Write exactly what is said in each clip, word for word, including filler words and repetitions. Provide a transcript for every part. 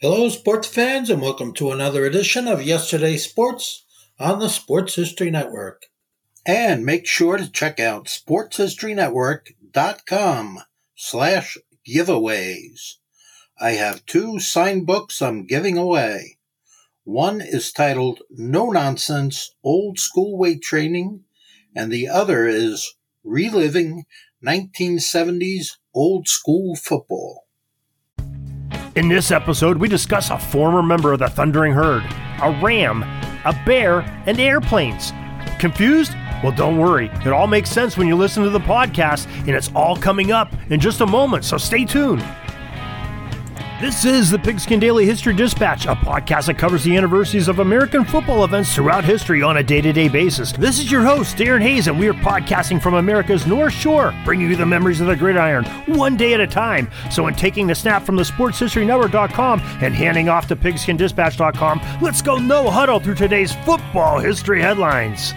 Hello, sports fans, and welcome to another edition of Yesterday's Sports on the Sports History Network. And make sure to check out sportshistorynetwork.com slash giveaways. I have two signed books I'm giving away. One is titled No Nonsense Old School Weight Training, and the other is Reliving nineteen seventies Old School Football. In this episode, we discuss a former member of the Thundering Herd, a ram, a bear, and airplanes. Confused? Well, don't worry. It all makes sense when you listen to the podcast, and it's all coming up in just a moment, so stay tuned. This is the Pigskin Daily History Dispatch, a podcast that covers the anniversaries of American football events throughout history on a day-to-day basis. This is your host, Darren Hayes, and we are podcasting from America's North Shore, bringing you the memories of the gridiron, one day at a time. So in taking the snap from the sports history network dot com and handing off to pigskin dispatch dot com, let's go no huddle through today's football history headlines.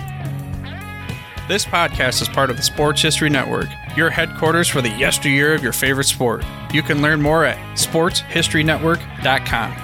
This podcast is part of the Sports History Network, your headquarters for the yesteryear of your favorite sport. You can learn more at sports history network dot com.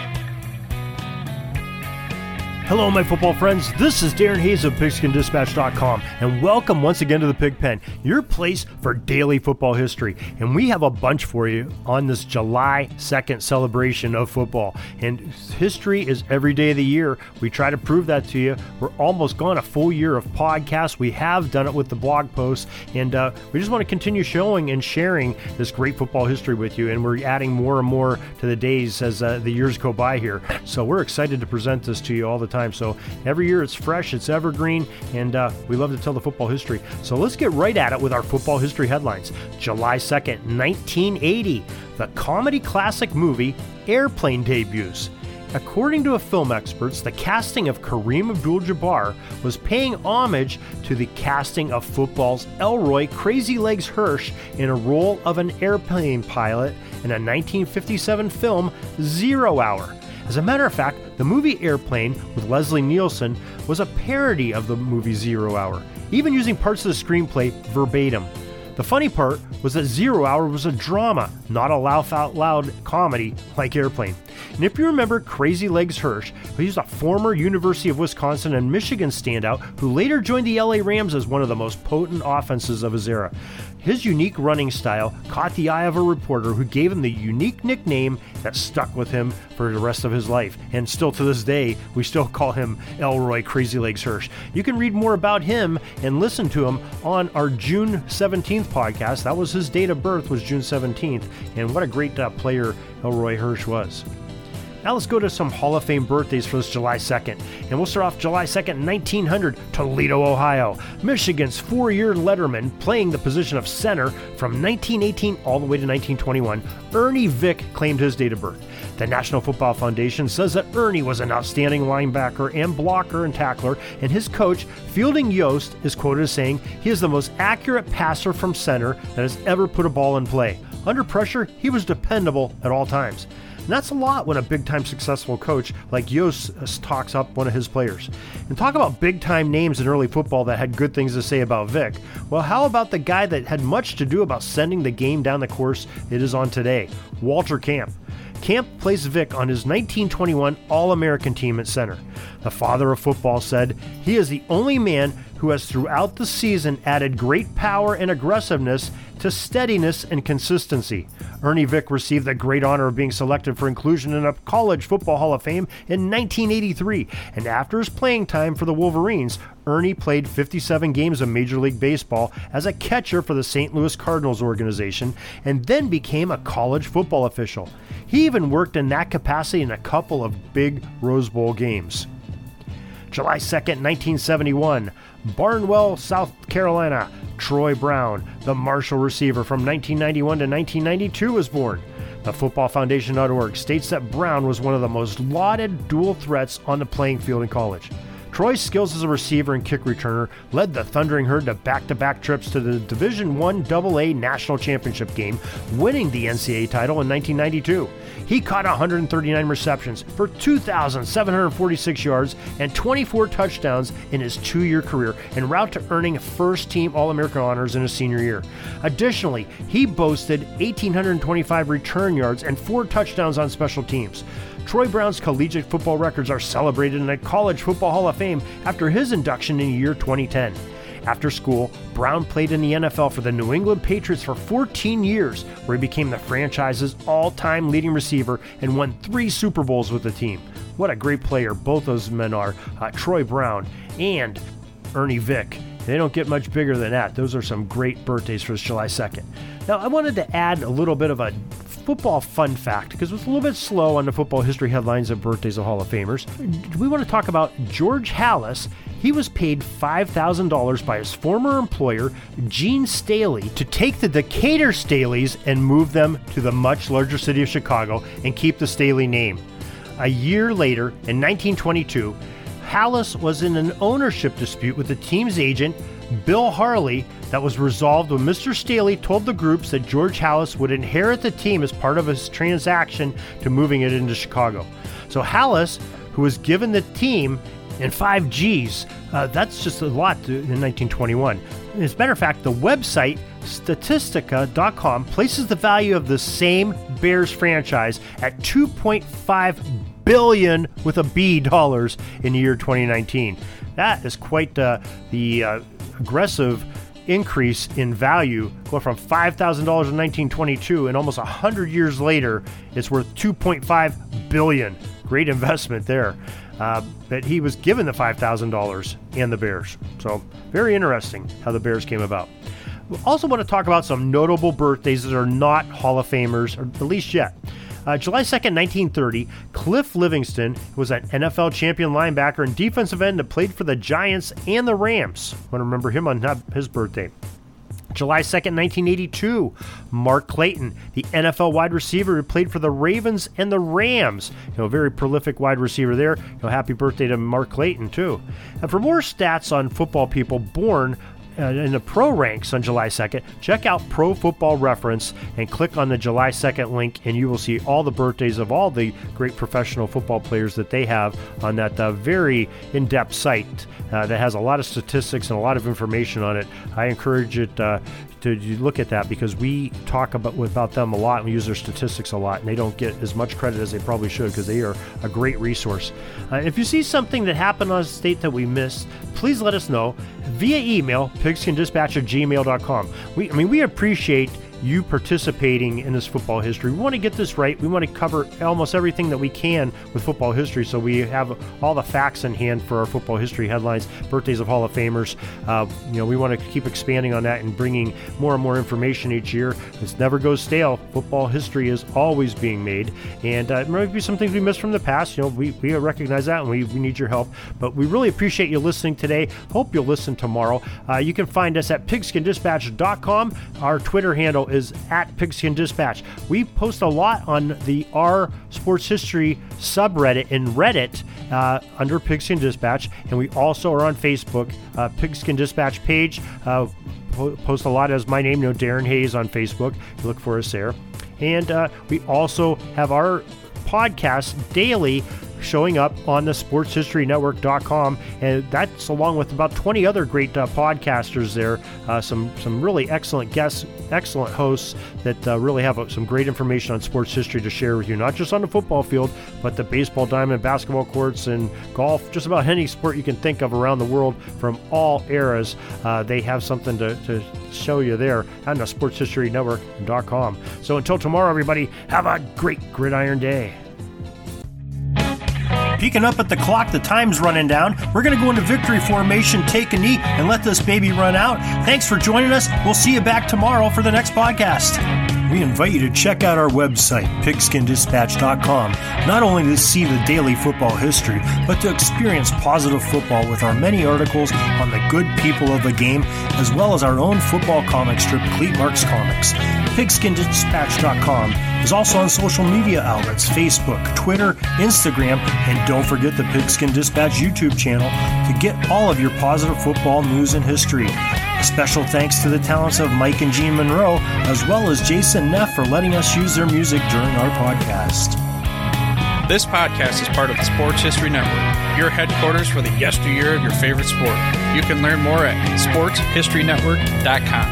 Hello, my football friends. This is Darren Hayes of pigskin dispatch dot com, and welcome once again to the Pig Pen, your place for daily football history. And we have a bunch for you on this July second celebration of football. And history is every day of the year. We try to prove that to you. We're almost gone a full year of podcasts. We have done it with the blog posts, and uh, we just want to continue showing and sharing this great football history with you. And we're adding more and more to the days as uh, the years go by here. So we're excited to present this to you all the time. So every year it's fresh, it's evergreen, and uh, we love to tell the football history. So let's get right at it with our football history headlines. July second, nineteen eighty, the comedy classic movie Airplane debuts. According to film experts, the casting of Kareem Abdul-Jabbar was paying homage to the casting of football's Elroy Crazy Legs Hirsch in a role of an airplane pilot in a nineteen fifty-seven film, Zero Hour. As a matter of fact, the movie Airplane with Leslie Nielsen was a parody of the movie Zero Hour, even using parts of the screenplay verbatim. The funny part was that Zero Hour was a drama, not a laugh-out-loud comedy like Airplane. And if you remember Crazy Legs Hirsch, he was a former University of Wisconsin and Michigan standout who later joined the L A Rams as one of the most potent offenses of his era. His unique running style caught the eye of a reporter who gave him the unique nickname that stuck with him for the rest of his life. And still to this day, we still call him Elroy Crazy Legs Hirsch. You can read more about him and listen to him on our June seventeenth podcast. That was his date of birth, was June seventeenth. And what a great uh, player Elroy Hirsch was. Now let's go to some Hall of Fame birthdays for this July second. And we'll start off July second, nineteen hundred, Toledo, Ohio. Michigan's four-year letterman playing the position of center from nineteen eighteen all the way to nineteen twenty-one, Ernie Vick claimed his date of birth. The National Football Foundation says that Ernie was an outstanding linebacker and blocker and tackler, and his coach, Fielding Yost, is quoted as saying, "He is the most accurate passer from center that has ever put a ball in play. Under pressure, he was dependable at all times." And that's a lot when a big-time successful coach like Yost talks up one of his players. And talk about big-time names in early football that had good things to say about Vick. Well, how about the guy that had much to do about sending the game down the course it is on today, Walter Camp. Camp placed Vick on his nineteen twenty-one All-American team at center. The father of football said, "He is the only man who has throughout the season added great power and aggressiveness to steadiness and consistency." Ernie Vick received the great honor of being selected for inclusion in a College Football Hall of Fame in nineteen eighty-three, and after his playing time for the Wolverines, Ernie played fifty-seven games of Major League Baseball as a catcher for the Saint Louis Cardinals organization, and then became a college football official. He even worked in that capacity in a couple of big Rose Bowl games. July second, nineteen seventy-one, Barnwell, South Carolina. Troy Brown, the Marshall receiver from nineteen ninety-one to nineteen ninety-two, was born. The football foundation dot org states that Brown was one of the most lauded dual threats on the playing field in college. Troy's skills as a receiver and kick returner led the Thundering Herd to back-to-back trips to the Division I double A National Championship game, winning the N C double A title in nineteen ninety-two. He caught one hundred thirty-nine receptions for two thousand seven hundred forty-six yards and twenty-four touchdowns in his two-year career, en route to earning first-team All-American honors in his senior year. Additionally, he boasted one thousand eight hundred twenty-five return yards and four touchdowns on special teams. Troy Brown's collegiate football records are celebrated in the College Football Hall of Fame after his induction in the year twenty ten. After school, Brown played in the N F L for the New England Patriots for fourteen years, where he became the franchise's all-time leading receiver and won three Super Bowls with the team. What a great player both those men are, uh, Troy Brown and Ernie Vick. They don't get much bigger than that. Those are some great birthdays for this July second. Now, I wanted to add a little bit of a football fun fact, because it was a little bit slow on the football history headlines of birthdays of Hall of Famers. We want to talk about George Halas. He was paid five thousand dollars by his former employer, Gene Staley, to take the Decatur Staleys and move them to the much larger city of Chicago and keep the Staley name. A year later, in nineteen twenty-two, Halas was in an ownership dispute with the team's agent, Bill Harley, that was resolved when Mister Staley told the groups that George Halas would inherit the team as part of his transaction to moving it into Chicago. So Halas, who was given the team in five G's, uh, that's just a lot in nineteen twenty-one. As a matter of fact, the website Statistica dot com places the value of the same Bears franchise at two point five billion with a B dollars in the year twenty nineteen. That is quite uh, the uh, aggressive increase in value, going from five thousand dollars in nineteen twenty-two, and almost one hundred years later, it's worth two point five billion dollars. Great investment there. Uh, but he was given the five thousand dollars and the Bears. So very interesting how the Bears came about. We also want to talk about some notable birthdays that are not Hall of Famers, or at least yet. Uh, July second, nineteen thirty, Cliff Livingston was an N F L champion linebacker and defensive end that played for the Giants and the Rams. I want to remember him on his birthday. July second, nineteen eighty-two, Mark Clayton, the N F L wide receiver who played for the Ravens and the Rams. You know, very prolific wide receiver there. You know, happy birthday to Mark Clayton, too. And for more stats on football people born Uh, in the pro ranks on July second, check out Pro Football Reference and click on the July second link, and you will see all the birthdays of all the great professional football players that they have on that uh, very in-depth site uh, that has a lot of statistics and a lot of information on it. I encourage it uh, to look at that, because we talk about about them a lot and we use their statistics a lot, and they don't get as much credit as they probably should, because they are a great resource. Uh, if you see something that happened on a state that we missed, please let us know via email, pigskin dispatch at gmail dot com. We, I mean, we appreciate you participating in this football history. We want to get this right. We want to cover almost everything that we can with football history, so we have all the facts in hand for our football history headlines, birthdays of Hall of Famers. Uh, you know, we want to keep expanding on that and bringing more and more information each year. It never goes stale. Football history is always being made, and uh, there might be some things we missed from the past. You know, we, we recognize that, and we, we need your help. But we really appreciate you listening today. Hope you'll listen tomorrow. Uh, you can find us at pigskin dispatch dot com. Our Twitter handle is at Pigskin Dispatch. We post a lot on the R Sports History subreddit and Reddit uh, under Pigskin Dispatch, and we also are on Facebook, uh, Pigskin Dispatch page. Uh, po- post a lot as my name, you know, Darren Hayes on Facebook. You look for us there. And uh, we also have our podcast daily showing up on the sports history network dot com, and that's along with about twenty other great uh, podcasters there, uh, some some really excellent guests, excellent hosts that uh, really have uh, some great information on sports history to share with you, not just on the football field, but the baseball diamond, basketball courts, and golf, just about any sport you can think of around the world from all eras. Uh, they have something to, to show you there on the sports history network dot com. So until tomorrow, everybody, have a great gridiron day. Peeking up at the clock, the time's running down. We're going to go into victory formation, take a knee, and let this baby run out. Thanks for joining us. We'll see you back tomorrow for the next podcast. we invite you to check out our website, pigskin dispatch dot com, not only to see the daily football history, but to experience positive football with our many articles on the good people of the game, as well as our own football comic strip, Cleat Marks Comics. pigskin dispatch dot com is also on social media outlets, Facebook, Twitter, Instagram, and don't forget the Pigskin Dispatch YouTube channel to get all of your positive football news and history. A special thanks to the talents of Mike and Gene Monroe, as well as Jason Neff for letting us use their music during our podcast. This podcast is part of the Sports History Network, your headquarters for the yesteryear of your favorite sport. You can learn more at sports history network dot com.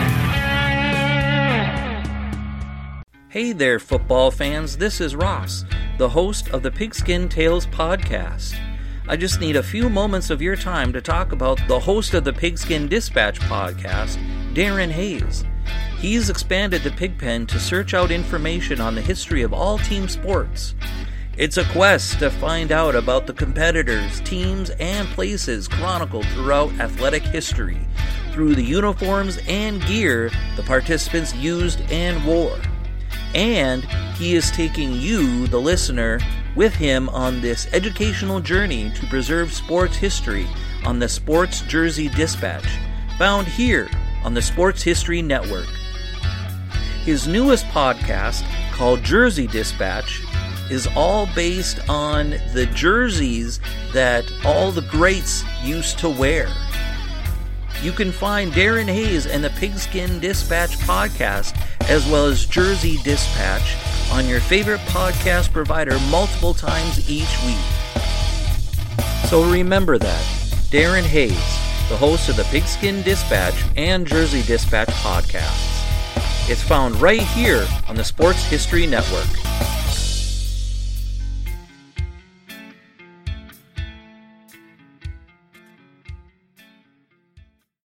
Hey there, football fans. This is Ross, the host of the Pigskin Tales podcast. I just need a few moments of your time to talk about the host of the Pigskin Dispatch podcast, Darren Hayes. He's expanded the Pigpen to search out information on the history of all team sports. It's a quest to find out about the competitors, teams, and places chronicled throughout athletic history, through the uniforms and gear the participants used and wore. And he is taking you, the listener, with him on this educational journey to preserve sports history on the Sports Jersey Dispatch, found here on the Sports History Network. His newest podcast, called Jersey Dispatch, is all based on the jerseys that all the greats used to wear. You can find Darren Hayes and the Pigskin Dispatch podcast, as well as Jersey Dispatch, on your favorite podcast provider multiple times each week. So remember that, Darren Hayes, the host of the Pigskin Dispatch and Jersey Dispatch podcasts. It's found right here on the Sports History Network.